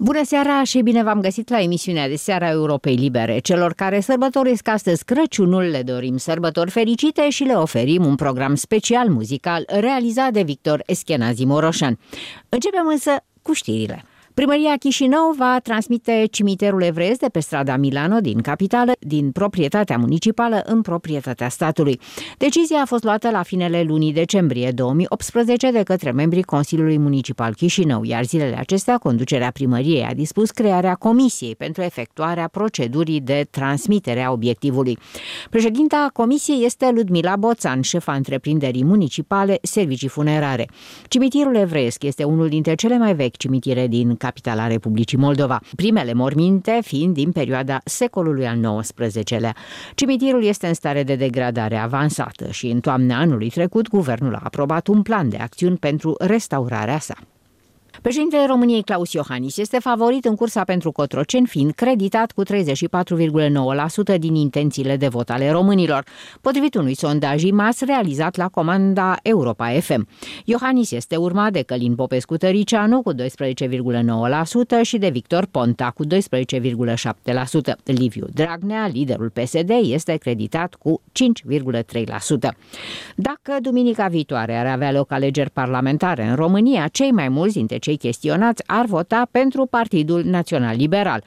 Bună seara și bine v-am găsit la emisiunea de seară a Europei Libere. Celor care sărbătoresc astăzi Crăciunul le dorim sărbători fericite și le oferim un program special muzical realizat de Victor Eschenazi Moroșan. Începem însă cu știrile. Primăria Chișinău va transmite cimiterul evreiesc de pe strada Milano din capitală din proprietatea municipală în proprietatea statului. Decizia a fost luată la finele lunii decembrie 2018 de către membrii Consiliului Municipal Chișinău, iar zilele acestea conducerea primăriei a dispus crearea comisiei pentru efectuarea procedurii de transmitere a obiectivului. Președinta comisiei este Ludmila Boțan, șefa întreprinderii municipale Servicii Funerare. Cimitirul evreiesc este unul dintre cele mai vechi cimitire din capitala Republicii Moldova, primele morminte fiind din perioada secolului al XIX-lea. Cimitirul este în stare de degradare avansată și în toamna anului trecut guvernul a aprobat un plan de acțiuni pentru restaurarea sa. Președintele României Claus Iohannis este favorit în cursa pentru Cotroceni, fiind creditat cu 34,9% din intențiile de vot ale românilor, potrivit unui sondaj IMAS realizat la comanda Europa FM. Iohannis este urmat de Călin Popescu-Tăricianu cu 12,9% și de Victor Ponta cu 12,7%. Liviu Dragnea, liderul PSD, este creditat cu 5,3%. Dacă duminica viitoare ar avea loc alegeri parlamentare în România, cei mai mulți dintre cei chestionați ar vota pentru Partidul Național Liberal,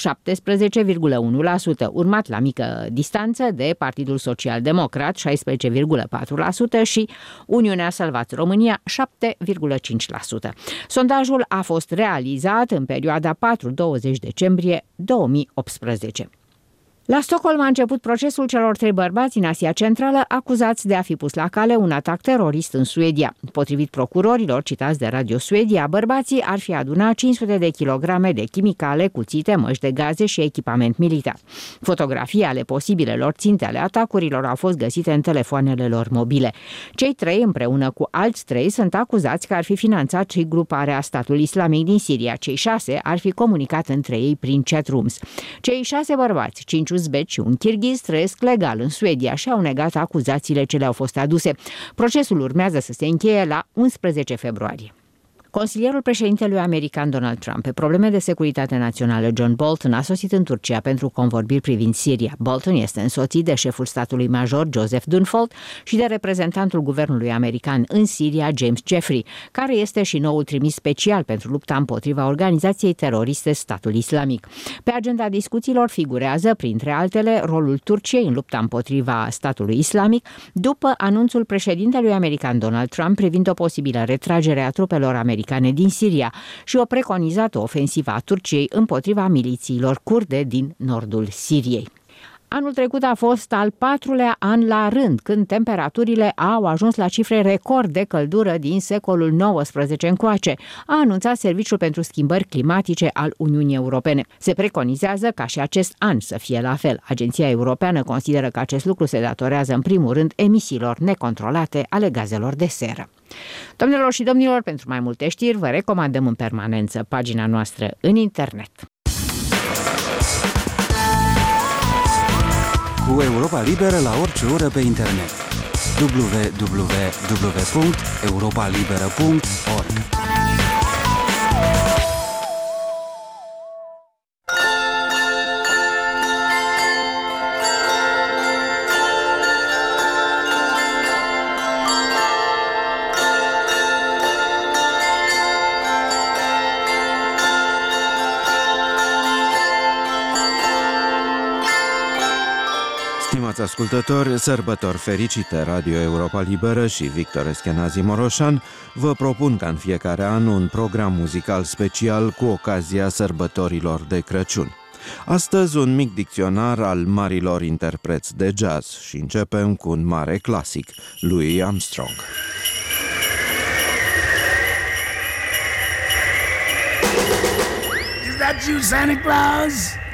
17,1%, urmat la mică distanță de Partidul Social Democrat, 16,4% și Uniunea Salvați România, 7,5%. Sondajul a fost realizat în perioada 4-20 decembrie 2018. La Stockholm a început procesul celor 3 bărbați din Asia Centrală acuzați de a fi pus la cale un atac terorist în Suedia. Potrivit procurorilor citați de Radio Suedia, bărbații ar fi adunat 500 de kilograme de chimicale, cuțite, măști de gaze și echipament militar. Fotografii ale posibilelor ținte ale atacurilor au fost găsite în telefoanele lor mobile. Cei 3, împreună cu alți 3, sunt acuzați că ar fi finanțat și gruparea Statul Islamic din Siria. Cei 6 ar fi comunicat între ei prin chat rooms. Cei 6 bărbați, 5 uzbeci și un kirghiz, trăiesc legal în Suedia și au negat acuzațiile ce le-au fost aduse. Procesul urmează să se încheie la 11 februarie. Consilierul președintelui american Donald Trump pe probleme de securitate națională John Bolton a sosit în Turcia pentru convorbiri privind Siria. Bolton este însoțit de șeful statului major Joseph Dunford și de reprezentantul guvernului american în Siria James Jeffrey, care este și noul trimis special pentru lupta împotriva organizației teroriste Statul Islamic. Pe agenda discuțiilor figurează, printre altele, rolul Turciei în lupta împotriva Statului Islamic, după anunțul președintelui american Donald Trump privind o posibilă retragere a trupelor americane din Siria și o preconizată ofensivă a Turciei împotriva milițiilor kurde din nordul Siriei. Anul trecut a fost al 4-lea an la rând când temperaturile au ajuns la cifre record de căldură din secolul XIX încoace, a anunțat Serviciul pentru Schimbări Climatice al Uniunii Europene. Se preconizează ca și acest an să fie la fel. Agenția Europeană consideră că acest lucru se datorează în primul rând emisiilor necontrolate ale gazelor de seră. Doamnelor și domnilor, pentru mai multe știri vă recomandăm în permanență pagina noastră în internet. Cu Europa Liberă la orice oră pe internet. www.europalibera.org. Stimați ascultători, sărbători fericite! Radio Europa Liberă și Victor Eschenazi Moroșan vă propun ca în fiecare an un program muzical special cu ocazia sărbătorilor de Crăciun. Astăzi un mic dicționar al marilor interpreți de jazz și începem cu un mare clasic, Louis Armstrong. Is that you, Santa Claus?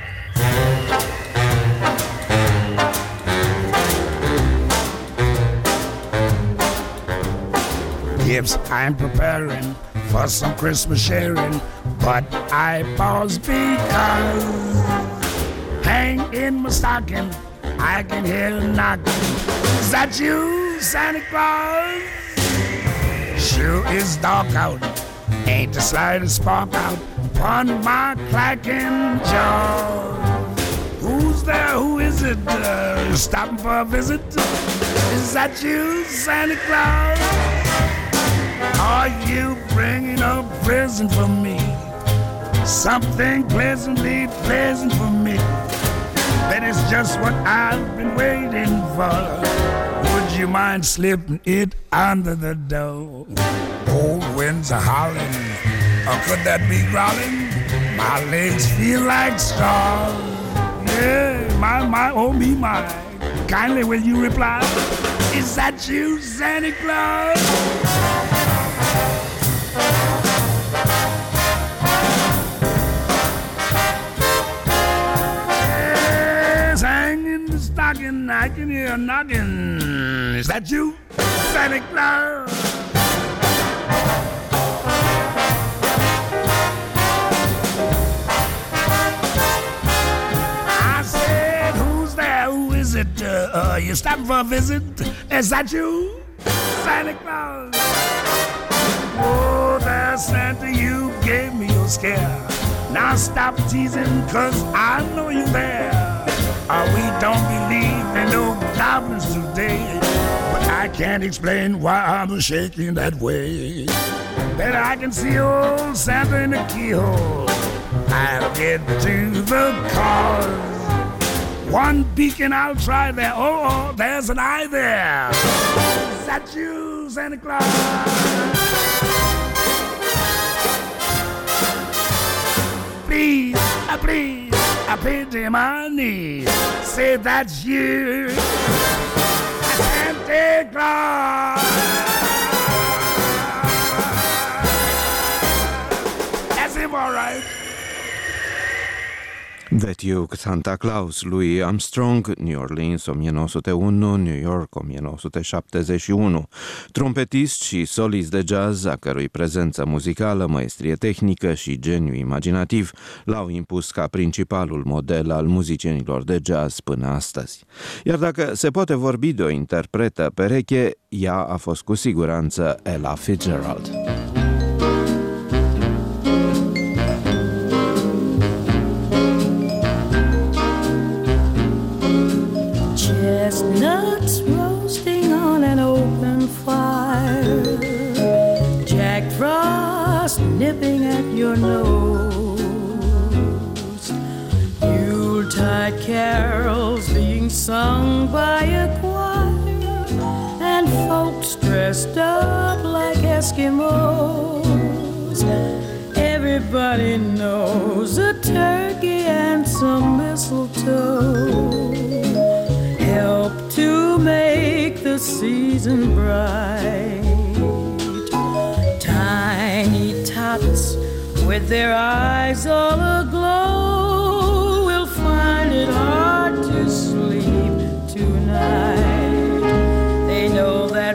Gifts I'm preparing for some Christmas sharing, but I pause because hang in my stocking, I can hear a knocking. Is that you, Santa Claus? Sure is dark out, ain't the slightest spark out. upon my clacking jaw. Who's there? Who is it? Stopping for a visit? Is that you, Santa Claus? Are you bringing a present for me? Something pleasantly pleasant for me. That is just what I've been waiting for. Would you mind slipping it under the door? Cold winds are howling, or could that be growling? My legs feel like straws. Yeah, my, oh me, my. Kindly will you reply? Is that you, Santa Claus? Yes, hanging the stocking, I can hear a knocking. Is that you, Santa Claus? Is it, you stopping for a visit? Is that you, Santa Claus? Oh, there, Santa, you gave me your scare. Now stop teasing, cause I know you're there. We don't believe in no goblins today, but I can't explain why I'm shaking that way. Better I can see old Santa in the keyhole. I'll get to the cause. One beacon, I'll try there. Oh, there's an eye there. Is that you, Santa Claus? Please, please, I pity my knees. Say that's you, Santa Claus. That's him, all right. That You, Santa Claus, lui Armstrong, New Orleans 1901, New York 1971. Trompetist și solist de jazz, a cărui prezență muzicală, maestrie tehnică și geniu imaginativ l-au impus ca principalul model al muzicienilor de jazz până astăzi. Iar dacă se poate vorbi de o interpretă pereche, ea a fost cu siguranță Ella Fitzgerald. Chestnuts roasting on an open fire, Jack Frost nipping at your nose, Yuletide carols being sung by a choir, and folks dressed up like Eskimos. Everybody knows a turkey and some mistletoe help to make the season bright. Tiny tots with their eyes all aglow will find it hard to sleep tonight. They know that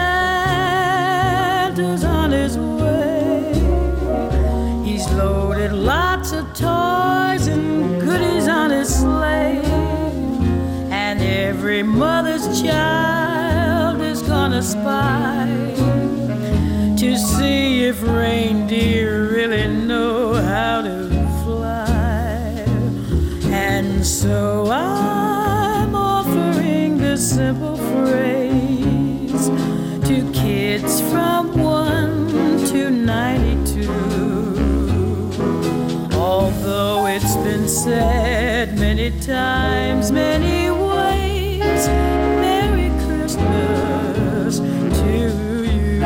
Santa's on his way. He's loaded lots of toys and goodies on his sleigh. Every mother's child is gonna spy to see if reindeer really know how to fly. And so I'm offering this simple phrase to kids from 1 to 92. Although it's been said many times, many ways, Merry Christmas to you.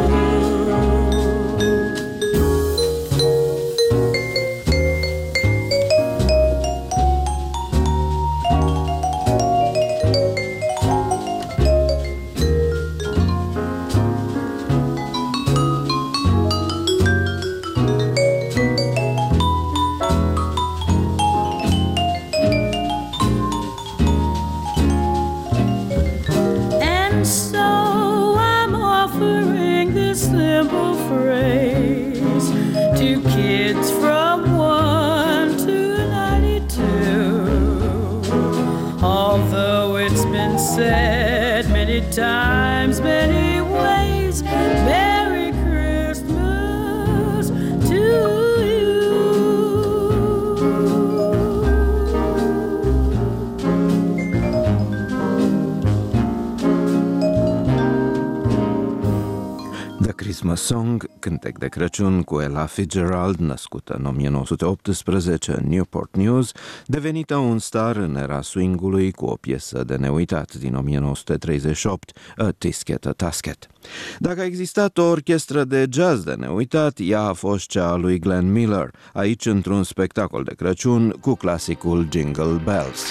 Said many times, many ways, Merry Christmas to you. Christmas Song, cântec de Crăciun cu Ella Fitzgerald, născută în 1918 în Newport News, devenită un star în era swingului cu o piesă de neuitat din 1938, A Tisket, a Tasket. Dacă a existat o orchestră de jazz de neuitat, ea a fost cea a lui Glenn Miller, aici într-un spectacol de Crăciun cu clasicul Jingle Bells.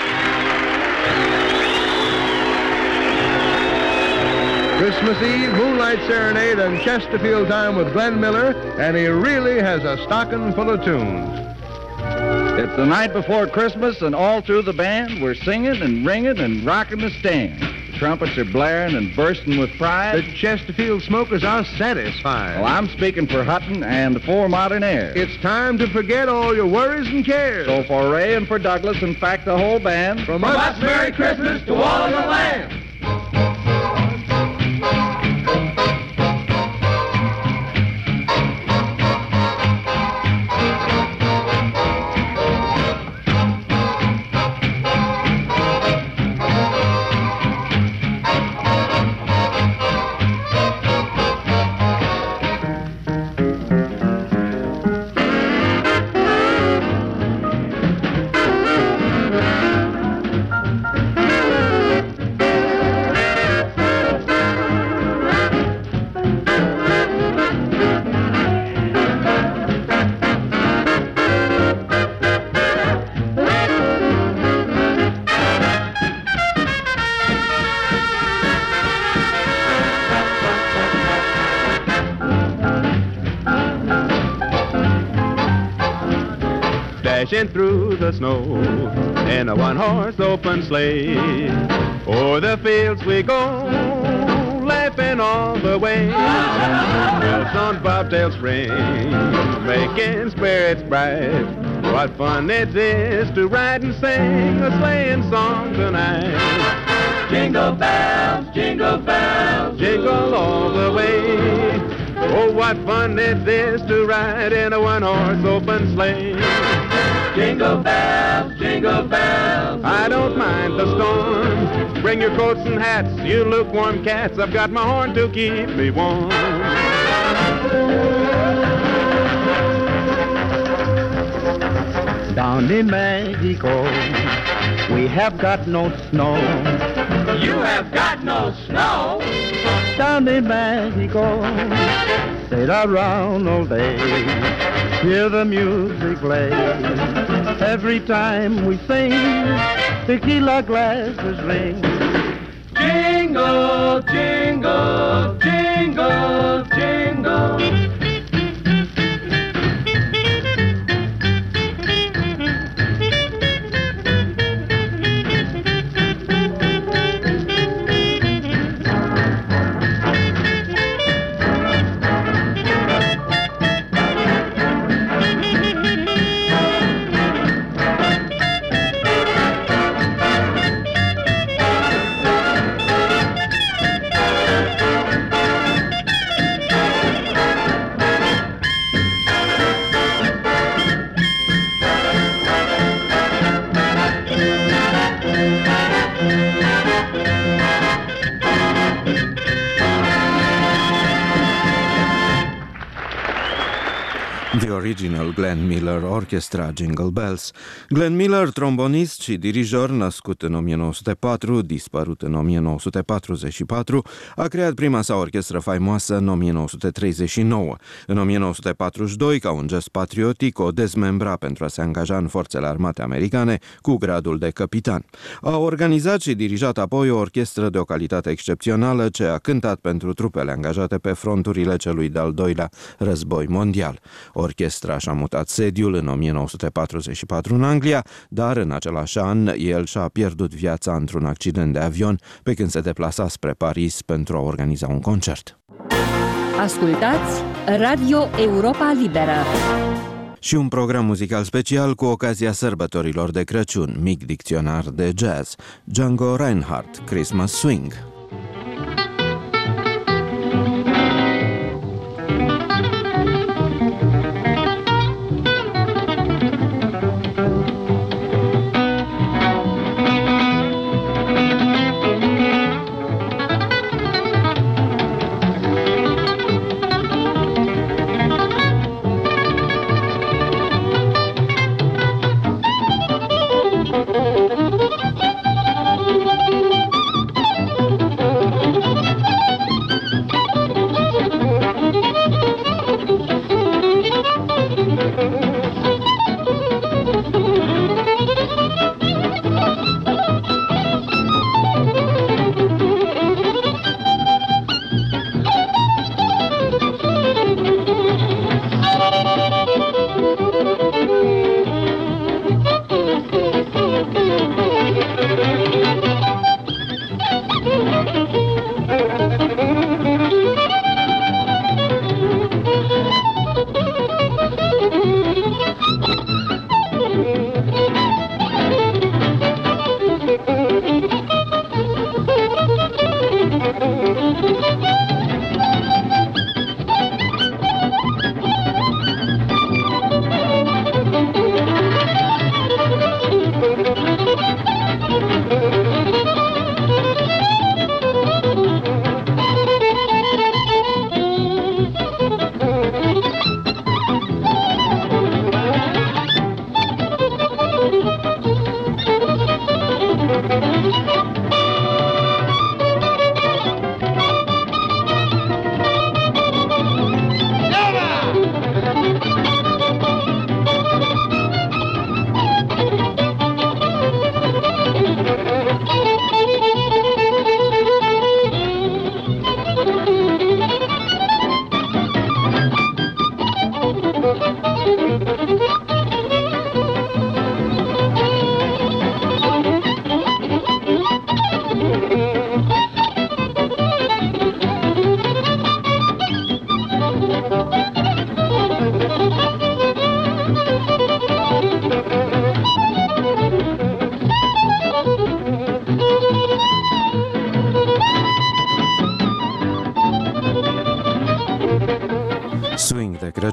Christmas Eve, Moonlight Serenade, and Chesterfield Time with Glenn Miller, and he really has a stocking full of tunes. It's the night before Christmas, and all through the band, we're singing and ringing and rocking the stand. The trumpets are blaring and bursting with pride. The Chesterfield smokers are satisfied. Well, I'm speaking for Hutton and the four modern airs. It's time to forget all your worries and cares. So for Ray and for Douglas, in fact, the whole band, from us, Merry Christmas to all of the land. Dashing through the snow in a one-horse open sleigh. O'er the fields we go, laughing all the way. Bells on bobtails ring, making spirits bright. What fun it is to ride and sing a sleighing song tonight. Jingle bells, jingle all the way. Oh, what fun it is to ride in a one-horse open sleigh. Jingle bells, I don't mind the storm. Bring your coats and hats, you lukewarm cats. I've got my horn to keep me warm. Down in Mexico, we have got no snow. You have got no snow? Down in Mexico, sit around all day, hear the music play. Every time we sing, tequila glasses ring. Jingle, jingle, jingle, jingle. Original Glenn Miller Orchestra Jingle Bells. Glenn Miller, trombonist și dirijor, născut în 1904, dispărut în 1944, a creat prima sa orchestră faimoasă în 1939. În 1942, ca un gest patriotic, o dezmembra pentru a se angaja în forțele armate americane cu gradul de capitan. A organizat și dirijat apoi o orchestră de o calitate excepțională ce a cântat pentru trupele angajate pe fronturile celui de-al doilea război mondial. Orchestra și-a mutat sediul în 1944 în Anglia, dar în același an el și-a pierdut viața într-un accident de avion pe când se deplasa spre Paris pentru a organiza un concert. Ascultați Radio Europa Liberă și un program muzical special cu ocazia sărbătorilor de Crăciun, mic dicționar de jazz, Django Reinhardt, Christmas Swing.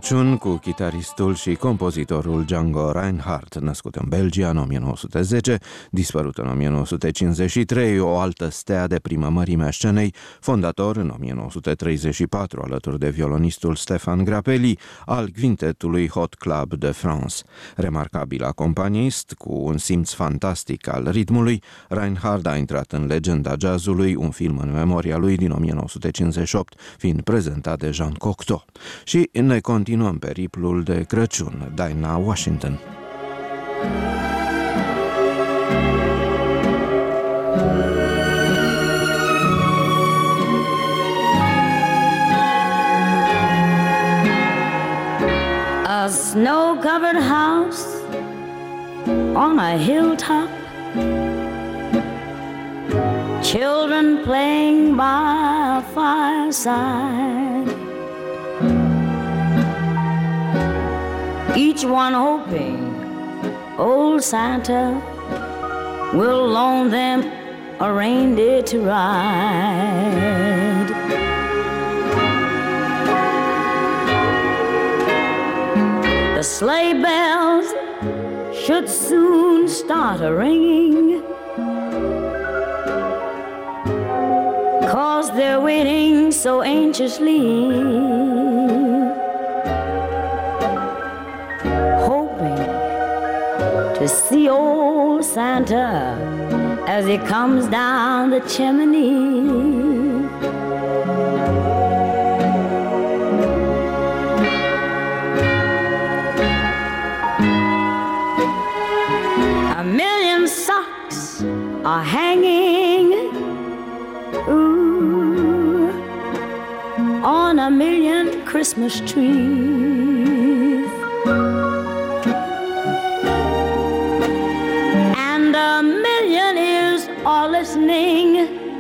Crăciun cu chitaristul și compozitorul Django Reinhardt, născut în Belgia în 1910, dispărut în 1953, o altă stea de primă mărime a scenei, fondator în 1934 alături de violonistul Stéphane Grappelli al quintetului Hot Club de France. Remarcabil acompanist, cu un simț fantastic al ritmului, Reinhardt a intrat în legenda jazzului, un film în memoria lui din 1958, fiind prezentat de Jean Cocteau. Și ne continuăm periplul de Crăciun, Dinah Washington. A snow-covered house on a hilltop, children playing by a fireside, each one hoping old Santa will loan them a reindeer to ride. The sleigh bells should soon start a-ringing, 'cause they're waiting so anxiously, hoping to see old Santa as he comes down the chimney. A million socks are hanging, ooh, on a million Christmas trees, and a million ears are listening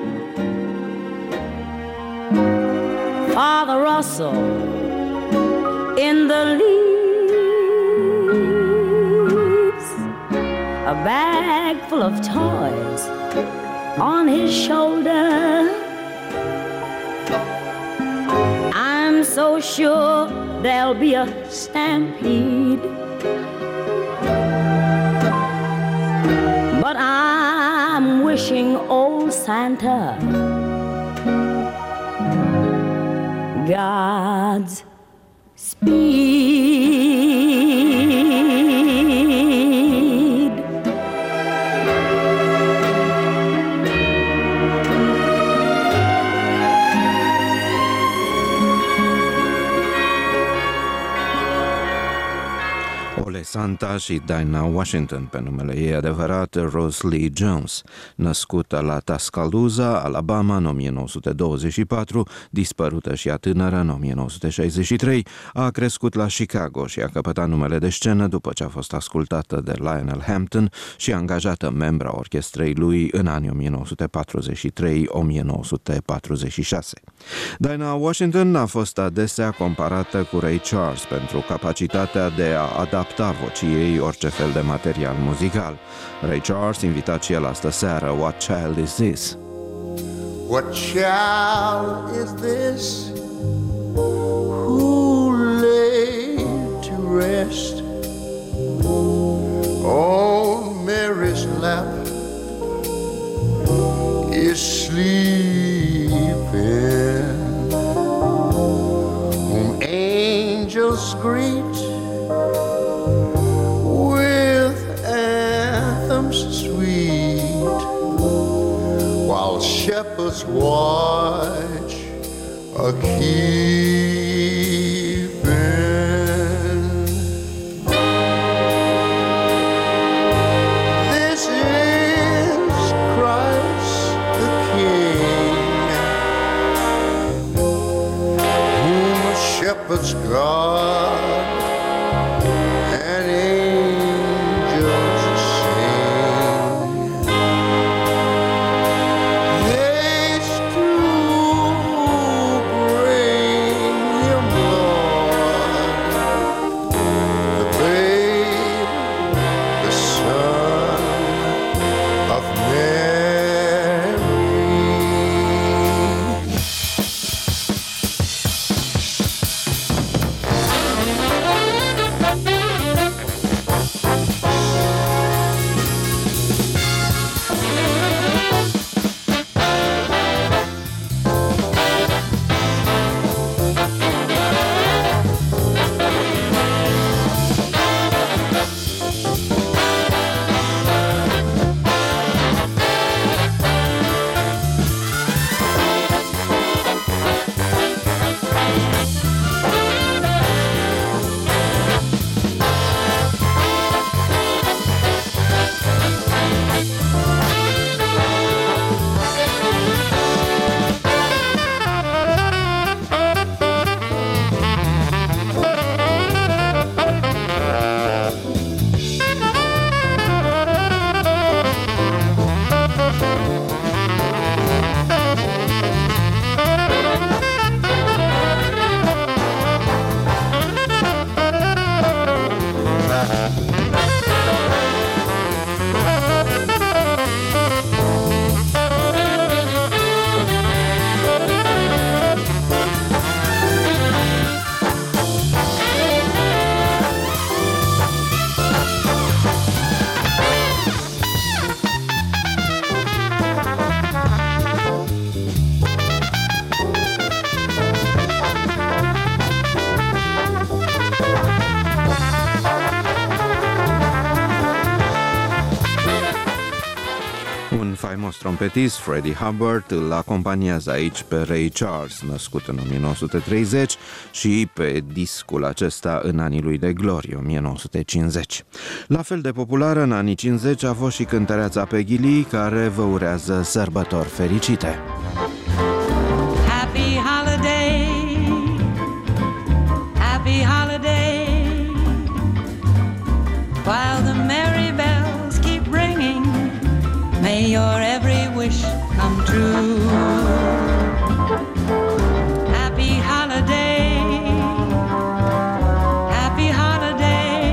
for the rustle in the leaves. A bag full of toys on his shoulder, I'm so sure there'll be a stampede, but I'm wishing old Santa God's speed. Ole Santa și Dinah Washington, pe numele ei adevărat Rose Lee Jones, născută la Tuscaloosa, Alabama, în 1924, dispărută și a tânără în 1963, a crescut la Chicago și a căpătat numele de scenă după ce a fost ascultată de Lionel Hampton și angajată membra orchestrei lui în anii 1943-1946. Dinah Washington a fost adesea comparată cu Ray Charles pentru capacitatea de a adapta vocii ei orice fel de material muzical. Ray Charles, invitat și el astă seară, What Child Is This? What child is this who lay to rest on Mary's lap is sleeping, whom angels greet with anthems sweet, while shepherds watch a keeping. This is Christ the King, whom shepherds guard and angels sing. They stoop bring fost trompetist Freddie Hubbard îl acompaniază aici pe Ray Charles, născut în 1930 și pe discul acesta în anii lui de glorie, 1950. La fel de populară în anii 50 a fost și cântăreața Peggy Lee, care vă urează sărbători fericite. Happy holiday, happy holiday, while the merry bells keep ringing, may your every wish come true. Happy holiday, happy holiday,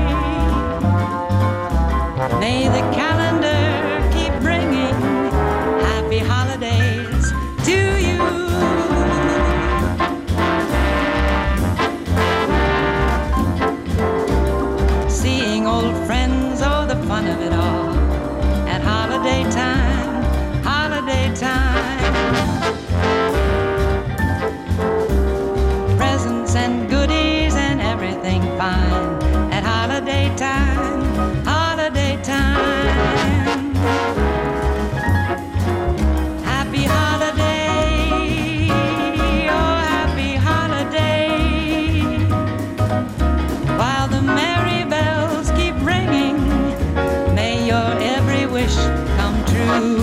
may the calendar keep bringing happy holidays to you. Seeing old friends, oh, the fun of it all at holiday time, holiday time. Presents and goodies and everything fine at holiday time, holiday time. Happy holiday, oh happy holiday, while the merry bells keep ringing, may your every wish come true.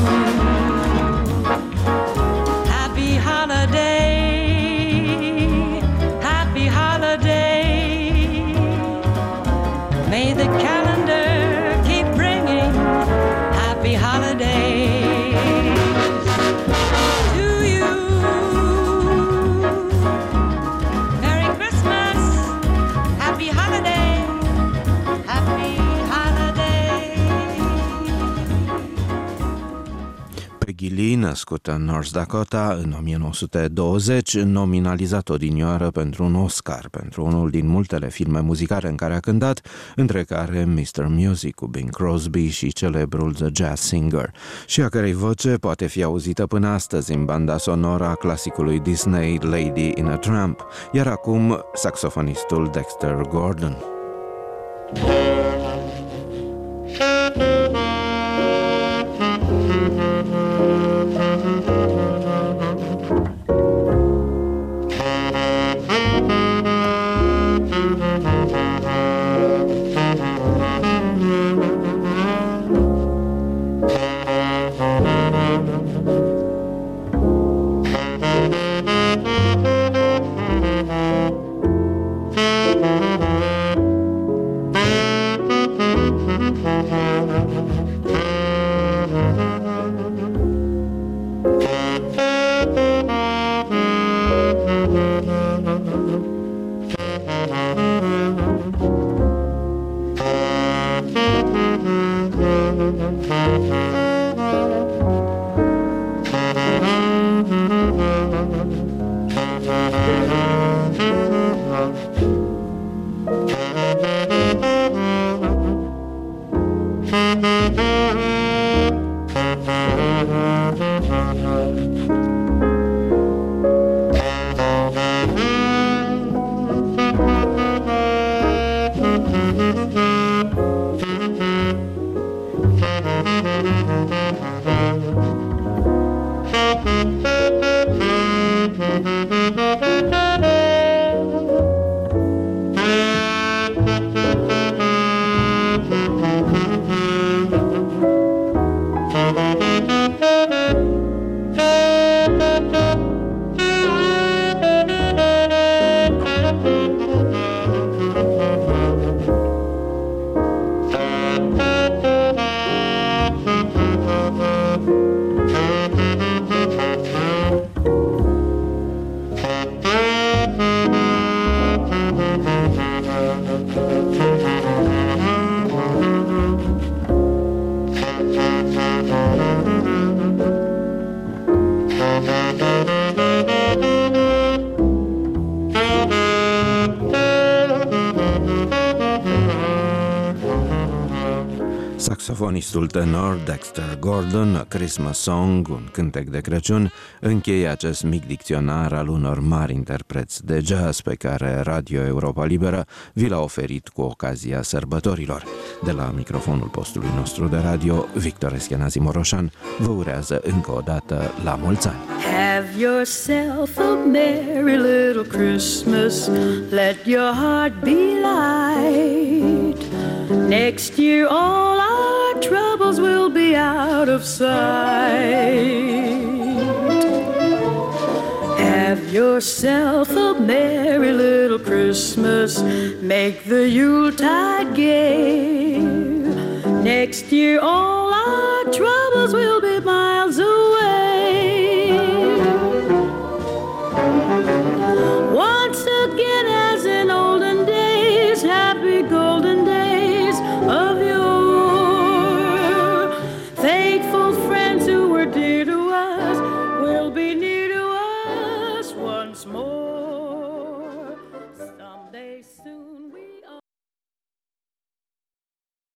Happy holiday, happy holiday, may the calendar keep bringing happy holidays to you. Merry Christmas, happy holiday, happy holiday. Peggy Lee, născută în North Dakota în 1920, nominalizat odinioară pentru un Oscar pentru unul din multele filme muzicale în care a cântat, între care Mr. Music cu Bing Crosby și celebrul The Jazz Singer, și a cărei voce poate fi auzită până astăzi în banda sonoră a clasicului Disney Lady in a Tramp, iar acum saxofonistul Dexter Gordon. Saxofonistul tenor Dexter Gordon, A Christmas Song, un cântec de Crăciun, încheie acest mic dicționar al unor mari interpreți de jazz pe care Radio Europa Liberă vi l-a oferit cu ocazia sărbătorilor. De la microfonul postului nostru de radio, Victor Eschenazi Moroșan vă urează încă o dată la mulți ani. Have yourself a merry little Christmas, let your heart be light. Next year all our troubles will be out of sight. Have yourself a merry little Christmas, make the Yuletide gay. Next year all our troubles will